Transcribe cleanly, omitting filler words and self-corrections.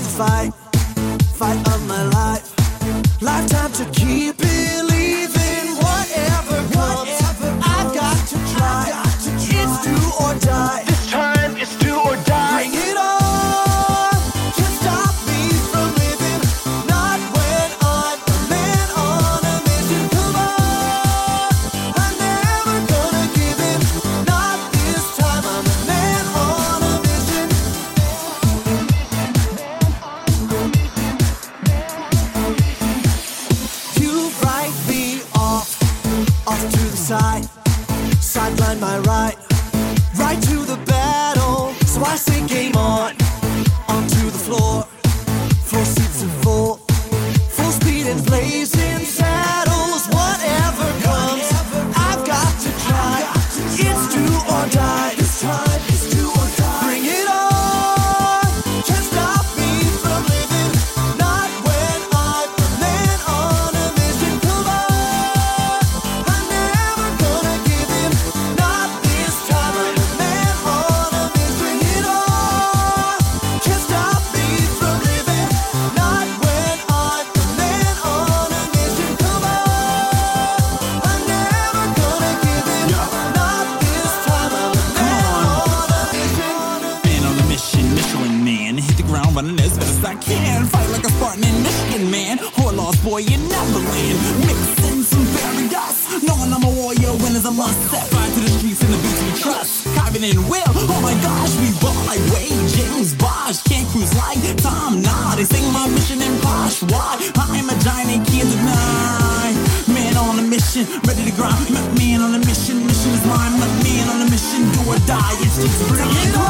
fight of my life. Lifetime to keep believing. Whatever comes, I've got to try. It's do or die. This time it's do or die. Bring it on. Can't stop me from living. Not when I'm a man on a mission. Come on, I'm never gonna give in. Not this time. I'm a man on a mission. You write me off to the side, sideline my right to the battle. So I say game on, onto the floor seats are full speed and blazing saddles. Whatever comes, I've got to try. It's do or die. This time it's do or die. Bring it on. Can't stop me from living. Not when I'm a man on a mission. Come on, I'm never gonna give in. Not this time. I'm a man on a mission. Bring it on. Can't stop me from living. Not when I'm a man on a mission. Come on, I'm never gonna give in. Not this time. I'm a man on a mission. Man on a mission, Michelin man. Hit the ground running as fast as I can. Fight like a Spartan in Michigan, man. Or a lost boy in Neverland. Mixing some fairy dust. Knowing I'm a warrior when it's a must. Set fire to the streets and the beats we trust. Carving in will, oh my gosh, we ball like Wade, James Bosch. Can't cruise like Tom, nah. They sing my mission in posh. Why? I am a giant and can't deny. Man on a mission, ready to grind. Man on a mission, mission is mine. Man on a mission, do or die. It's just bring it on.